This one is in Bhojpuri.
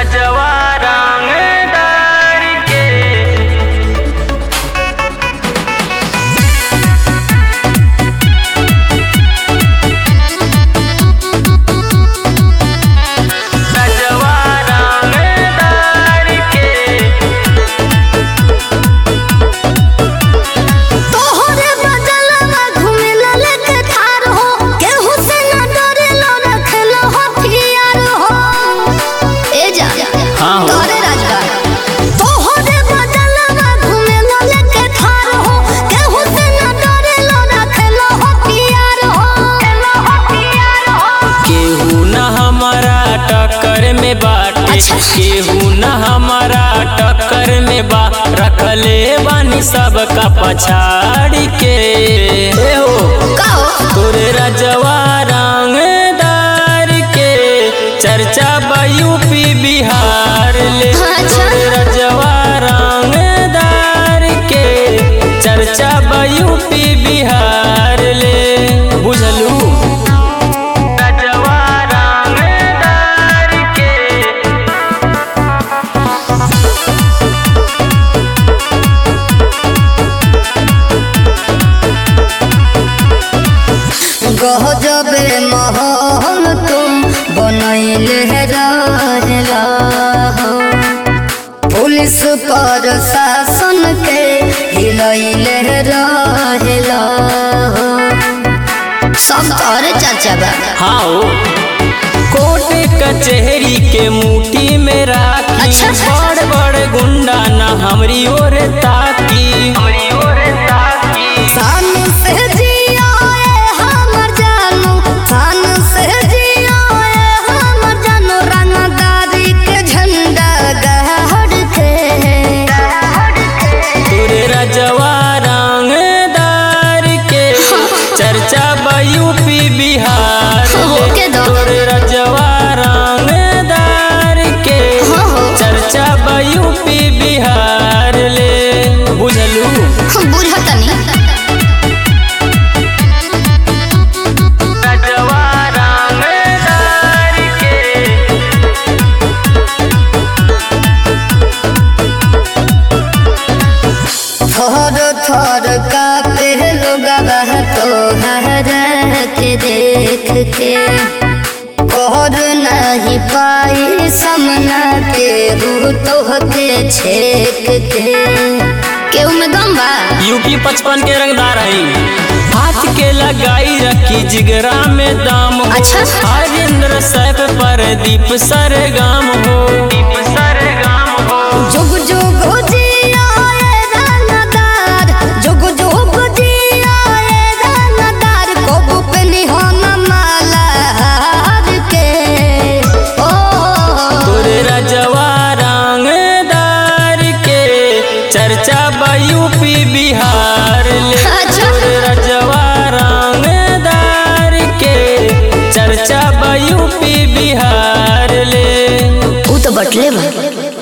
रजवा रंगदार के रजवा रंगदार के तोहरे बदलवा घुमेला लेके ठार हो केहू से ना डरेलो रखेलो हथियार हो ए जा हाँ हो। तोहरे राजगार तोहरे बदलवा घुमेला लेके ठार हो केहू से ना डरेलो रखेलो हथियार हो केहू न हमारा टक्कर में बाटे अच्छा। केहू न हमारा टक्कर में बा रखले बानी सबका पछाड़ी के ए हो का हो तोरे रजवा रंगदार के चर्चा बा यूपी बिहार ले अच्छा। तोरे रजवा रंगदार के चर्चा बा यूपी बिहार ले बुझलू रजवा रंगदार के गजबे महल तुम बनैले रहला हो पुलिस पर शासन के हिलैले रहला हो सब तोरे चर्चा बा हाँ हो। कोर्ट कचहरी के मुट्ठी में राखी अच्छा, अच्छा। बड़ बड़ गुंडा ना हमरी ओर ताकी शान से जियाए हमर जानू शान से जियाए हमर जानू रंगदारी के झंडा गहड़ के तोरे रजवा रंगदार के चर्चा बा यूपी बिहार हो ले। के दो। तोरे रजवा रंगदार के हाँ, हो। चर्चा बा यूपी बिहार ले बुझलू बुझतनी रजवा रंगदार के थर थर कापे लोगवा तोहर के देख के कर नहीं पाई समना के रू तोहके छेक के केहू में दम बा यूपी 55 के रंगदार है हाथ के लगाई रखी जिगरा में दाम हो अच्छा। हरिंद्र सैफ पर दीप सरगाम हो जुग जुग जियाए रंगदार जुग जुग जियाए रंगदार कबू पे निहन माला हार के ओ तोरे रजवा रंगदार के चर्चा बा यूपी बिहार ले अच्छा। तोरे रजवा रंगदार के चर्चा बा यूपी बिहार